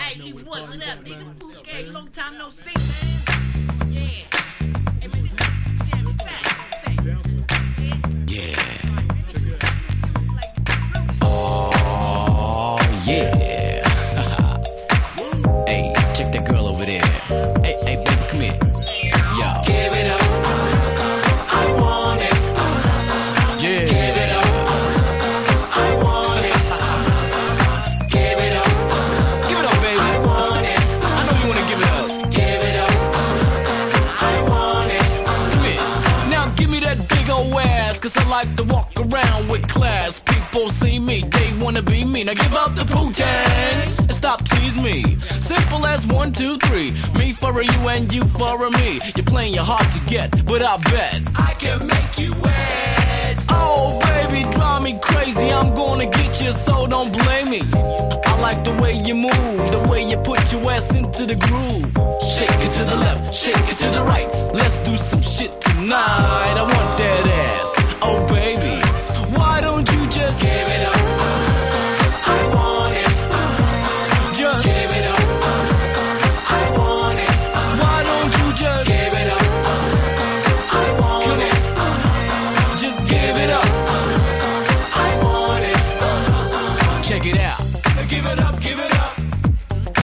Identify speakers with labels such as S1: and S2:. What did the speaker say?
S1: Hey, what up, nigga? Okay, long time no see, man. Yeah. Hey, man, this jam is back.
S2: Yeah. Oh, yeah. Hey, check that girl over there. Hey, baby, come here. Yo. Give it up. I want it. Yeah. Give it up. I want it. Give it up. Give it up, baby. I want it. I know you want to give it up. Give it up. I want it. Come here. Now give me that big old ass, 'cause I like to walk around with class. People see me, they wanna be me. Now give up the Pooh-Tang and stop tease me. Simple as 1, 2, 3. Me for a you and you for a me. You're playing your hard to get, but I bet I can make you wet. Oh baby, drive me crazy. I'm gonna get you, so don't blame me. I like the way you move, the way you put your ass into the groove. Shake it to the left, shake it to the right. Let's do some shit tonight. I want